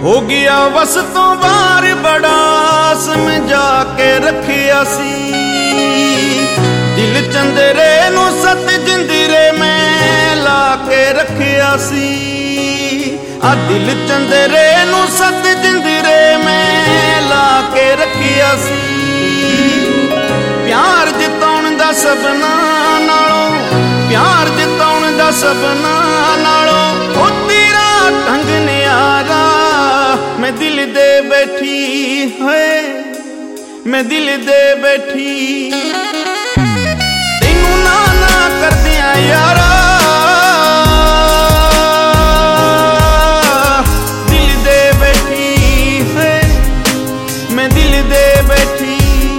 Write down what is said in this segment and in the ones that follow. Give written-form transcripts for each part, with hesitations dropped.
हो गया बस तो बार बड़ा समझा के रखिया सी दिल चंदरे नू सत जिंदरे में ला के रखिया सी आ दिल चंदरे नू सत जिंदरे में ला के रखिया सी प्यार जिताउण दा सबना नालों प्यार जिताउण दा सबना नालों ओ तेरा ढंग न्यारा मैं दिल दे बैठी है मैं दिल दे बैठी तेनू ना ना कर दिया यारा दिल दे बैठी है मैं दिल दे बैठी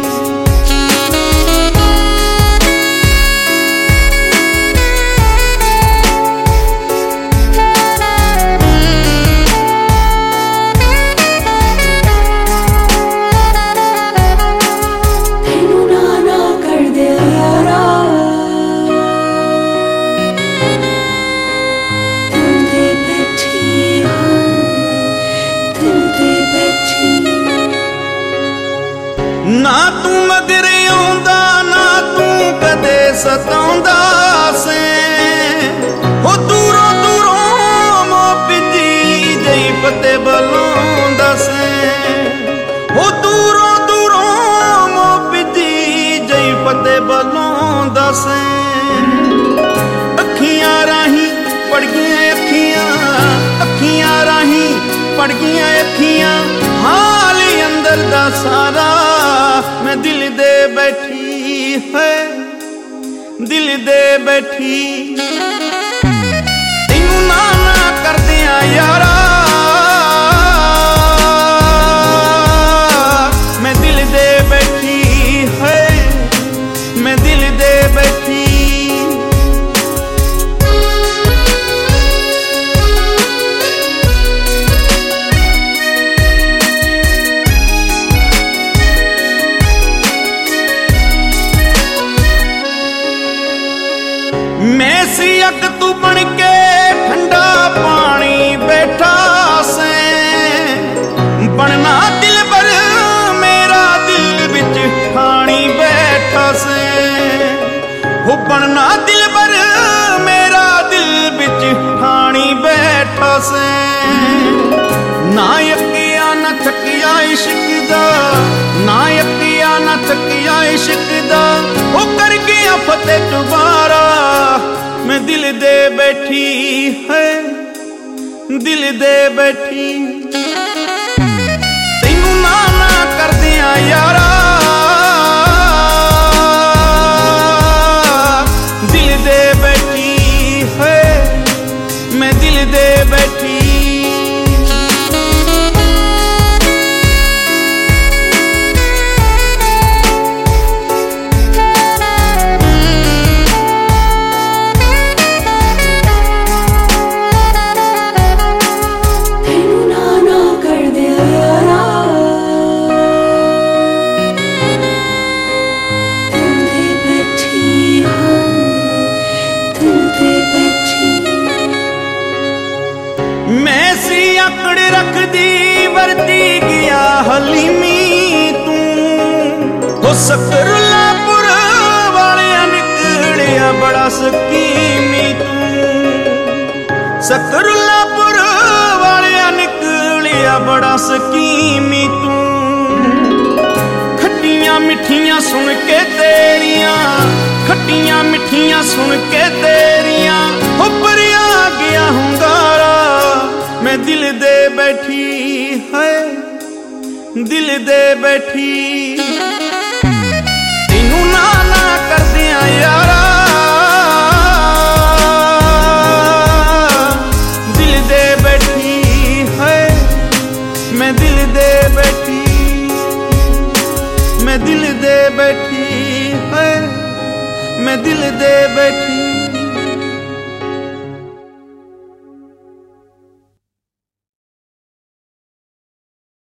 ना तू मगर आउंदा ना तू कदे सताउंदा से हो दूरों दूरों मो पिजी जई पते बलाउंदा से हो दूरों दूरों मो पिजी जई पते बलाउंदा से अखियां राही पड़ गईयां अखियां राही पड़ गईयां अखियां हाल अंदर दा सारा मैं दिल दे बैठी है दिल दे बैठी तेनू ना ना कर दिया यारा मैं दिल दे बैठी है मैं दिल दे बैठी मैं सी अग तू बन के ठंडा पानी बैठा से बनना दिल भर मेरा दिल बिच ठाणी बैठा से हो बनना दिल भर मेरा दिल बिच ठाणी बैठा से ना यकिया ना थकिया इश्क दा ना यकिया ना थकिया इश्क दा हो कर गया फतेह दोबारा मैं दिल दे बैठी है दिल दे बैठी तेनू ना ना कर दिया यारा दिल दे बैठी है मैं दिल दे बैठी मैं सी आकड़ रख दी वरती गया हलीमी तू हो सकरुल्लापुर वाले निकलिया बड़ा सकीमी तू सकरुल्लापुर वाले निकलिया बड़ा सकीमी तू खट्टियां मिठियां सुन के तेरियां खट्टियां मिठियां सुन के तेरियां हो परिया गया हुंगारा मैं दिल दे बैठी है दिल दे बैठी तेनू ना ना कर दिया यारा दिल दे बैठी है मैं दिल दे बैठी मैं दिल दे बैठी है मैं दिल दे बैठी